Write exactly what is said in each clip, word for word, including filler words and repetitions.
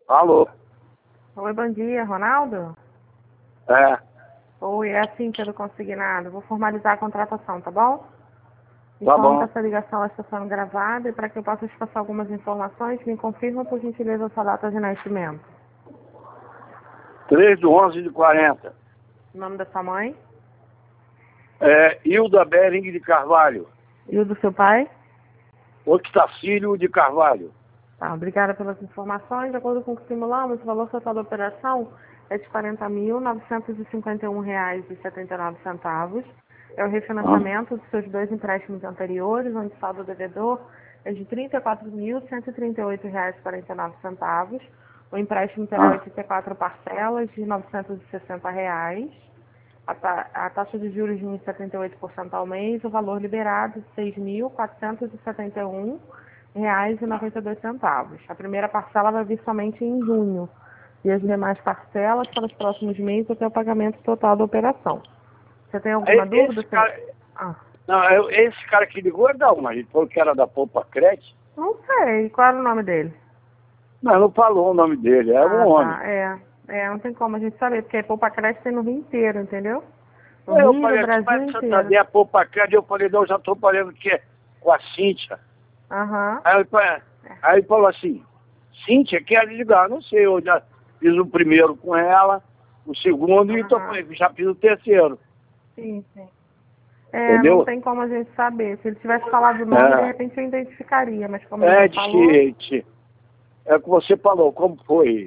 Alô? Oi, bom dia, Ronaldo? É. Oi, é a Cíntia do Consignado. Vou formalizar a contratação, tá bom? Tá Informo que bom. essa ligação está sendo gravada e para que eu possa te passar algumas informações, me confirma, por gentileza, a sua data de nascimento. três de onze de quarenta. O nome da sua mãe É, Hilda Bering de Carvalho. e o do seu pai? Octacílio de Carvalho. Tá, obrigada pelas informações. De acordo com o que simulamos, o valor total da operação é de quarenta mil novecentos e cinquenta e um reais e setenta e nove centavos. É o refinanciamento dos seus dois empréstimos anteriores, onde o saldo devedor é de trinta e quatro mil cento e trinta e oito reais e quarenta e nove centavos. O empréstimo terá Ah. oitenta e quatro parcelas de novecentos e sessenta reais. A, ta a taxa de juros de um vírgula setenta e oito por cento ao mês. O valor liberado de seis mil quatrocentos e setenta e um reais e noventa e dois centavos. A primeira parcela vai vir somente em junho e as demais parcelas para os próximos meses até o pagamento total da operação. Você tem alguma Esse dúvida? cara, Ah, não, eu- esse cara que ligou é da uma, ele falou que era da Poupa Crédito, não sei. Qual era o nome dele? mas não falou o nome dele, é um Ah, homem. tá. É, é, não tem como a gente saber, porque a Poupa Crédito tem no Rio inteiro, entendeu? No Eu Rio, falei, no aqui Brasil vai inteiro. Santander, a Poupa Crédito, eu falei, não, eu já estou falando que é com a Cíntia. Aham. Aí, ele fa- aí ele falou assim, Cíntia, quer ligar? Não sei, eu já fiz o primeiro com ela, o segundo e tô, Aham. já fiz o terceiro. Sim, sim. É, Entendeu? não tem como a gente saber. Se ele tivesse falado o nome, de É, repente eu identificaria, mas como ele é não falou... de, é o que você falou, como foi,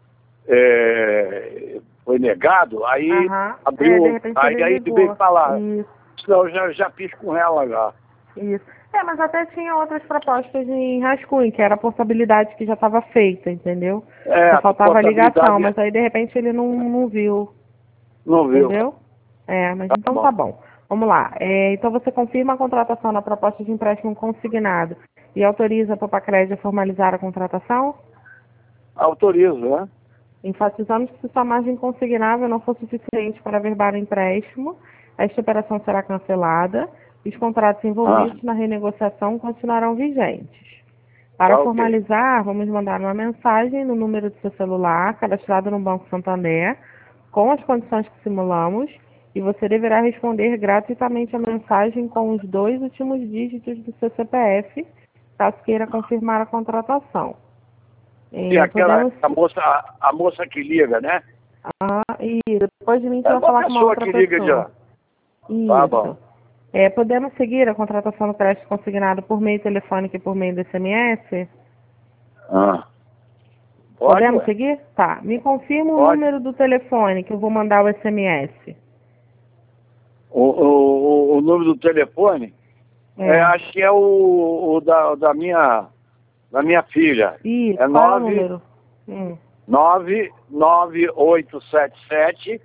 é, foi negado, aí Aham. É, de abriu, repente aí, ele aí ele veio ligou. falar, Isso, senão eu já, já fiz com ela já. isso. É, mas até tinha outras propostas em rascunho, que era a portabilidade que já estava feita, entendeu? É, Só a faltava a ligação, portabilidade mas aí de repente ele não, não viu, não viu. entendeu? É, mas Tá então bom. tá bom. Vamos lá. É, então você confirma a contratação na proposta de empréstimo consignado e autoriza a Popacred a formalizar a contratação? Autorizo, né? Enfatizamos que se sua margem consignável não for suficiente para averbar o empréstimo, esta operação será cancelada e os contratos Ah, envolvidos na renegociação continuarão vigentes. tá Para ok. formalizar, vamos mandar uma mensagem no número do seu celular, cadastrado no Banco Santander, com as condições que simulamos, e você deverá responder gratuitamente a mensagem com os dois últimos dígitos do seu C P F, caso queira confirmar a contratação. E Eh, aquela podemos... a moça, a, a moça que liga, né? Ah, e depois de mim você É vai uma falar com uma pessoa outra que liga pessoa. já. Tá bom. Isso. É, podemos seguir a contratação do crédito consignado por meio telefônico e por meio do S M S? Ah, pode, Podemos ué? seguir? Tá. Me confirma o Pode. número do telefone que eu vou mandar o S M S. O, o, o, o número do telefone, É. é, acho que é o, o da, da, minha, da minha filha. Isso. É Qual é o nove número? Hum. nove nove oito sete sete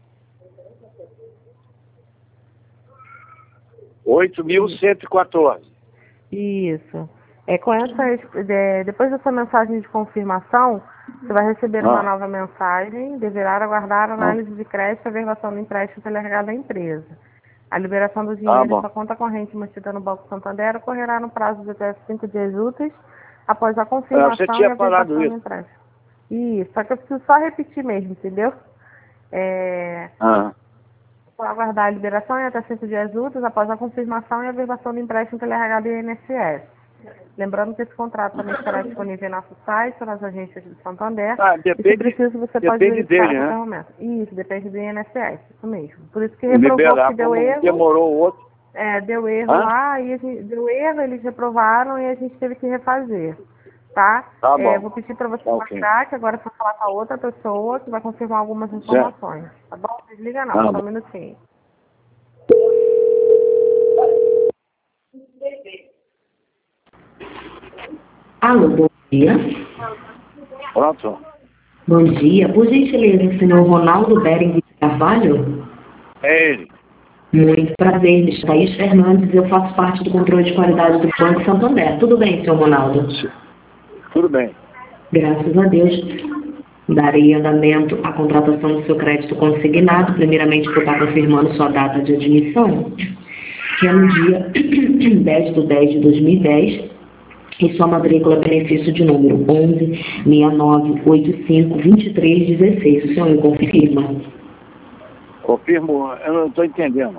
oito mil cento e quatorze. Isso. É, com essa, é, depois dessa mensagem de confirmação, você vai receber uma Ah, nova mensagem, deverá aguardar a ah, análise de crédito e a versão do empréstimo delegado à empresa. A liberação do tá dinheiro em bom. sua conta corrente mantida no Banco Santander ocorrerá no prazo de até cinco dias úteis após a É, você confirmação e tinha a falado versão do isso. empréstimo. Isso, só que eu preciso só repetir mesmo, entendeu? É, Ah, só aguardar a liberação em até cinco dias úteis após a confirmação e a versão do empréstimo pelo R H do I N S S. Lembrando que esse contrato também estará disponível em nosso site, nas agências do Santander. ah, E se depende, preciso, você pode depende verificar dele, a qualquer né? momento. Isso, depende do I N S S, isso mesmo. Por isso que reprovou, Liberar, que deu como erro. demorou o outro. É, deu erro Hã? lá, e a gente, deu erro, eles reprovaram e a gente teve que refazer, tá? Tá É, bom. vou pedir para você Tá ok. marcar, que agora é para falar com a outra pessoa, que vai confirmar algumas Certo. informações, tá bom? Desliga não, Tá só bom. um minutinho. Alô, bom dia. Pronto? Bom dia. Por gentileza, o senhor Ronaldo Bering de Carvalho? É ele. Muito prazer, me chamo Thaís Fernandes, eu faço parte do controle de qualidade do Banco Santander. Tudo bem, senhor Ronaldo? Tudo bem. Graças a Deus. Darei andamento à contratação do seu crédito consignado, primeiramente por estar confirmando sua data de admissão, que é no dia dez de dez de dois mil e dez, E sua matrícula benefício de número onze, seis nove oito cinco, dois três um seis. O senhor me confirma? Confirmo, eu não estou entendendo.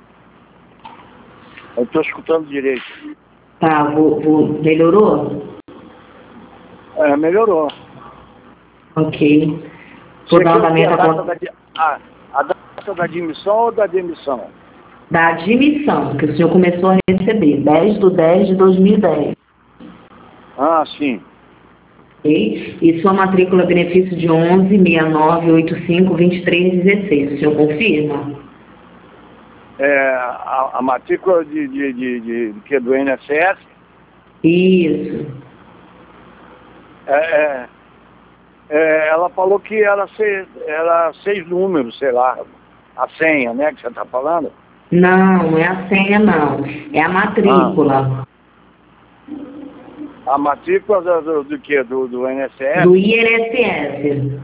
Eu estou escutando direito. Tá, vou, vou... melhorou? É, melhorou. Ok. Vou dar andamento a, à data da, a, a data da admissão ou da demissão? Da admissão, que o senhor começou a receber, dez de dez de dois mil e dez. Ah, sim. Okay? E sua matrícula benefício de onze, seis nove oito cinco, dois três um seis. O senhor confirma? É, a, a matrícula de, de, de, de, de que é do I N S S? Isso. É, é, é, ela falou que era seis, era seis números, sei lá, a senha, né, que você está falando? Não, não é a senha, não. É a matrícula. Ah, a matrícula do, do, do que? Do, do I N S S? Do I N S S.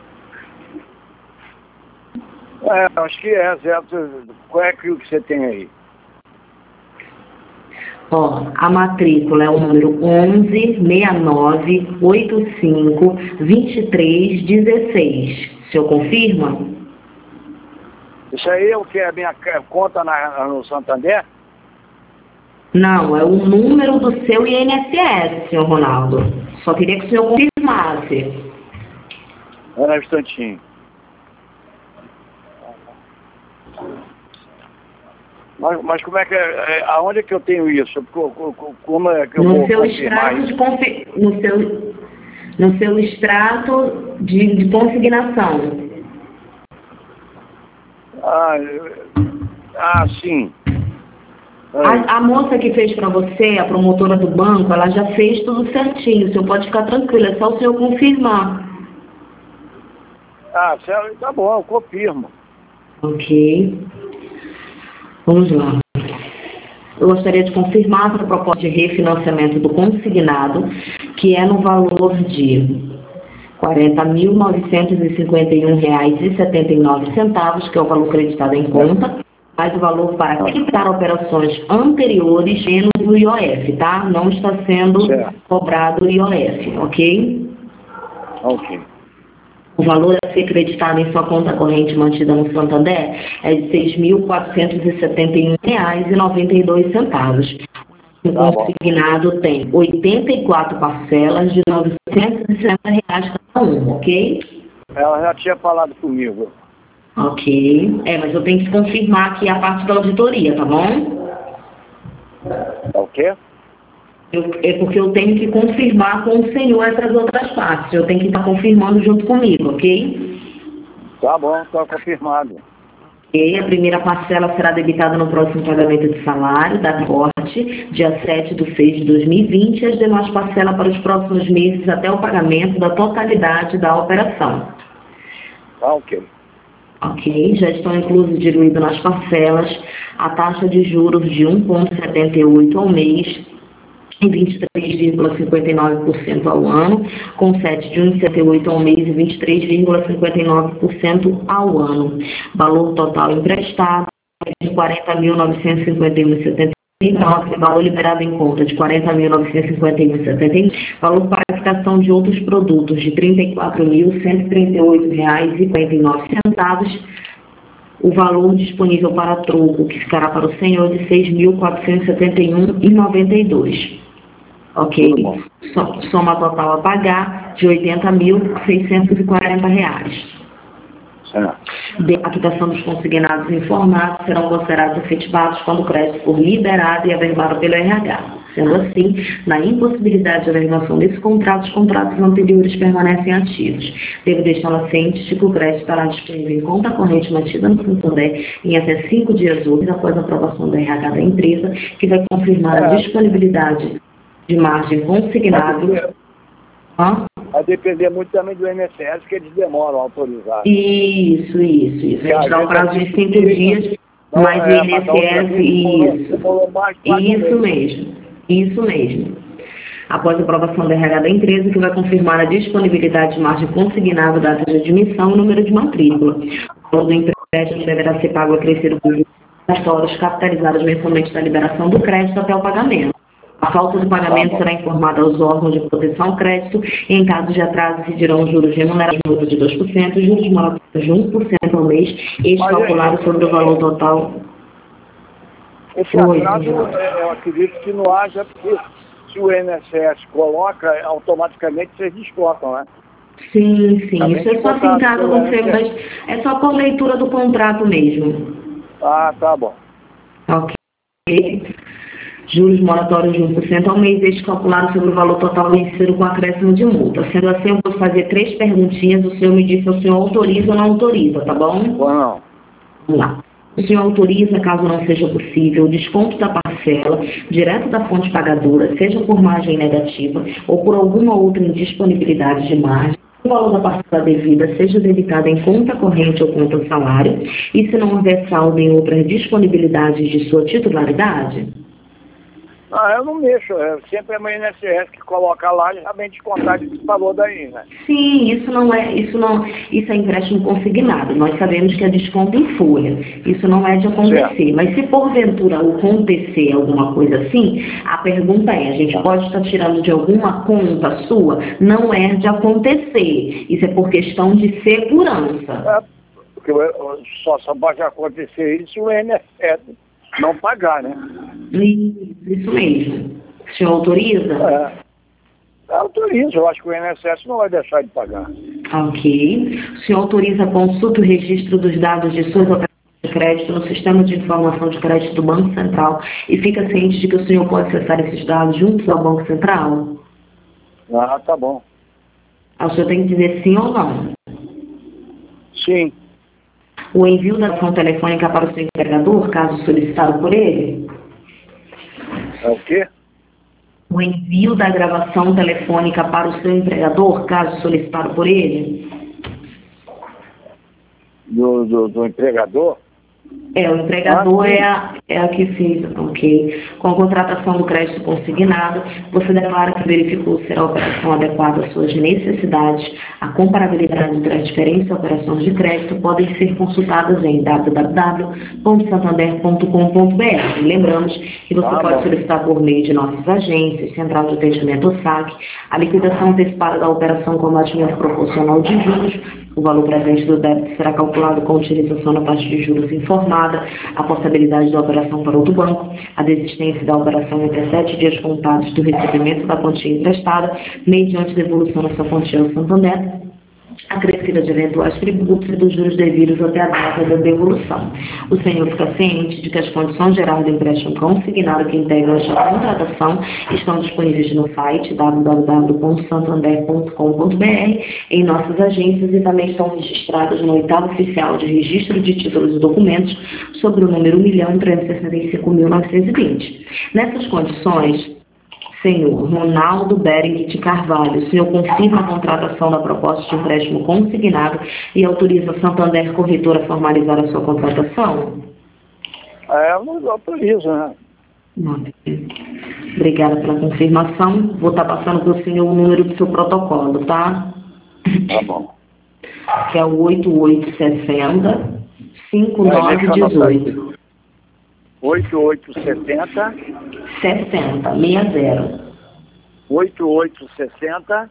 É, acho que é, certo. Qual é que você tem aí? Ó, a matrícula é o número onze, seis nove oito cinco, dois três um seis. O senhor confirma? Isso aí é o que? A minha conta na, no Santander? Não, é o número do seu I N S S, senhor Ronaldo. Só queria que o senhor confirmasse. Era um instantinho. Mas, mas como é que é, é, aonde é que eu tenho isso? Como é que eu no vou seu confirmar extrato isso? de confi... no seu no seu extrato de, de consignação. Ah, eu- ah sim. A, a moça que fez para você, a promotora do banco, ela já fez tudo certinho. O senhor pode ficar tranquilo, é só o senhor confirmar. Ah, sério, tá bom, eu confirmo. Ok. Vamos lá. Eu gostaria de confirmar a proposta de refinanciamento do consignado, que é no valor de quarenta mil novecentos e cinquenta e um reais e setenta e nove centavos, que é o valor creditado em conta, mais o valor para quitar operações anteriores menos o I O F, tá? Não está sendo Certo. cobrado o I O F, ok? Ok. O valor a ser creditado em sua conta corrente mantida no Santander é de seis mil quatrocentos e setenta e um reais e noventa e dois centavos. O Tá bom. consignado tem oitenta e quatro parcelas de novecentos e sessenta reais cada uma, ok? Ela já tinha falado comigo. Ok. É, mas eu tenho que confirmar aqui a parte da auditoria, tá bom? Tá ok? Eu, é porque eu tenho que confirmar com o senhor essas outras partes. Eu tenho que estar confirmando junto comigo, ok? Tá bom, tá confirmado. E a primeira parcela será debitada no próximo pagamento de salário da corte, dia sete de seis de dois mil e vinte, e as demais parcelas para os próximos meses até o pagamento da totalidade da operação. Tá ok. Ok? Já estão inclusos, diluídos nas parcelas, a taxa de juros de um vírgula setenta e oito ao mês e vinte e três vírgula cinquenta e nove por cento ao ano, com sete de um vírgula setenta e oito ao mês e vinte e três vírgula cinquenta e nove por cento ao ano. Valor total emprestado de quarenta mil novecentos e cinquenta e um vírgula setenta e nove, valor liberado em conta de quarenta mil novecentos e cinquenta e um vírgula setenta e nove, valor para a quitação de outros produtos de trinta e quatro mil cento e trinta e oito reais e quarenta e nove centavos, o valor disponível para troco, que ficará para o senhor, de seis mil quatrocentos e setenta e um reais e noventa e dois centavos. Ok? Soma total a pagar de oitenta mil seiscentos e quarenta reais. Certo. A quitação dos consignados informados serão considerados efetivados quando o crédito for liberado e averbado pelo R H. Sendo assim, na impossibilidade de averbação desse contrato, os contratos anteriores permanecem ativos. Devo deixá-la ciente de que o crédito estará disponível em conta corrente mantida no Santander em até cinco dias úteis após a aprovação do R H da empresa, que vai confirmar a disponibilidade de margem consignado. Hã? Vai depender muito também do I N S S, que eles demoram a autorizar. Isso, isso, isso. A gente dá um prazo de cinco dias, Não, mas o é, I N mas da outra S S, vez demorou- isso. demorou mais quatro Isso meses. mesmo, isso mesmo. Após a aprovação do R H da empresa, que vai confirmar a disponibilidade de margem consignada, data de admissão e número de matrícula. O valor do empréstimo deverá ser pago a crescer por juros capitalizados mensalmente da liberação do crédito até o pagamento. A falta do pagamento tá será informada aos órgãos de proteção ao crédito e, em caso de atraso, incidirão juros remunerados de dois por cento, juros moratórios de um por cento ao mês, eles calculados sobre o valor total. Esse atraso, é, eu acredito que não haja, porque se o I N S S coloca, automaticamente vocês descontam, né? Sim, sim. Também Isso é só assim, caso você... Mas é só por leitura do contrato mesmo. Ah, tá bom. Ok. Juros moratórios de um por cento ao mês, estes calculados sobre o valor total vencido com acréscimo de multa. Sendo assim, eu vou fazer três perguntinhas, o senhor me diz se o senhor autoriza ou não autoriza, tá bom? Ou não. Vamos lá. O senhor autoriza, caso não seja possível, o desconto da parcela direto da fonte pagadora, seja por margem negativa ou por alguma outra indisponibilidade de margem, o valor da parcela devida seja debitado em conta corrente ou conta salário, e se não houver saldo em outras disponibilidades de sua titularidade? Ah, eu não mexo, é sempre é o I N S S que coloca lá e já vem descontar esse valor daí, né? Sim, isso não é, isso não, isso é empréstimo consignado. Nós sabemos que é desconto em folha. Isso não é de acontecer. Certo. Mas se porventura acontecer alguma coisa assim, a pergunta é, a gente pode estar tirando de alguma conta sua? Não é de acontecer. Isso é por questão de segurança. É, porque só, só pode acontecer isso o I N S S não pagar, né? Isso mesmo. O senhor autoriza? É, autoriza. Eu acho que o I N S S não vai deixar de pagar. Ok. O senhor autoriza a consulta e o registro dos dados de suas operações de crédito no sistema de informação de crédito do Banco Central e fica ciente de que o senhor pode acessar esses dados juntos ao Banco Central? Ah, tá bom. O senhor tem que dizer sim ou não? Sim. O envio da ação telefônica para o seu empregador, caso solicitado por ele? É o quê? O envio da gravação telefônica para o seu empregador, caso solicitado por ele? Do, do, do empregador? É, o empregador ah, é, a, é a que fez, ok. Com a contratação do crédito consignado, você declara que verificou se a operação adequada às suas necessidades. A comparabilidade entre as diferentes operações de crédito podem ser consultadas em w w w ponto santander ponto com ponto b r. Lembramos que você ah, pode bom. solicitar por meio de nossas agências, Central de Atendimento ou S A C, a liquidação antecipada da operação com abatimento proporcional de juros. O valor presente do débito será calculado com utilização da taxa de juros informada, a possibilidade da operação para outro banco, a desistência da operação entre sete dias contados do recebimento da quantia emprestada, mediante devolução da sua quantia ao Santander, a crescida de eventuais tributos e dos juros devidos até a data da devolução. O senhor fica ciente de que as condições gerais do empréstimo consignado que integram esta contratação estão disponíveis no site w w w ponto santander ponto com ponto b r, em nossas agências, e também estão registradas no oitavo oficial de registro de títulos e documentos sobre o número um milhão trezentos e sessenta e cinco mil novecentos e vinte. Nessas condições, senhor Ronaldo Bering de Carvalho, o senhor confirma a contratação da proposta de empréstimo consignado e autoriza a Santander Corretora a formalizar a sua contratação? É, eu não autorizo, né? Obrigada pela confirmação. Vou estar passando para o senhor o número do seu protocolo, tá? Tá bom. Que é o oito oito sete zero, cinco nove um oito. oito oito setenta sessenta, sessenta. oito oito sessenta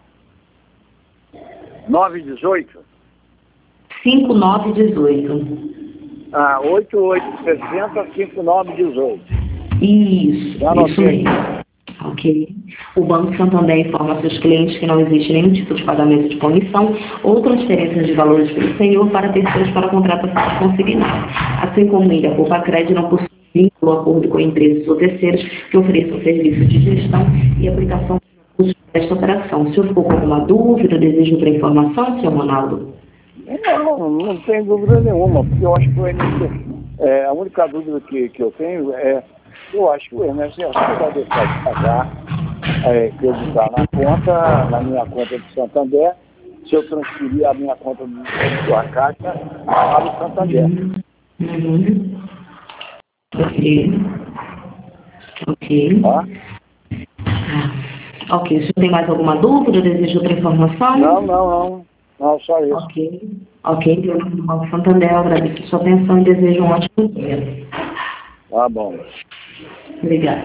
nove dezoito. cinco nove um oito. Ah, oito oito sessenta cinco nove dezoito. Isso, Já isso mesmo. Ok. O Banco Santander informa seus clientes que não existe nenhum tipo de pagamento de comissão ou transferência de valores pelo senhor para terceiros para contratação consignada. Assim como ele, a Poupa Crédito não possui vínculo acordo com empresas ou terceiros que ofereçam serviços de gestão e aplicação de recursos desta operação. O senhor ficou com alguma dúvida, deseja outra informação, senhor Ronaldo? Não, não tem dúvida nenhuma, porque eu acho que o I N S S, é, a única dúvida que, que eu tenho é, eu acho que o I N S S não vai deixar de pagar, é, acreditar na conta, na minha conta de Santander, se eu transferir a minha conta de sua caixa para o Santander. Uhum. Ok. Ok. Tá? Ah, ok. O senhor tem mais alguma dúvida? Deseja outra informação? Não, não, não. Não, só isso. Ok. Ok. Em nome do Banco Santander, eu agradeço a sua atenção e desejo um ótimo dia. Tá bom. Obrigada.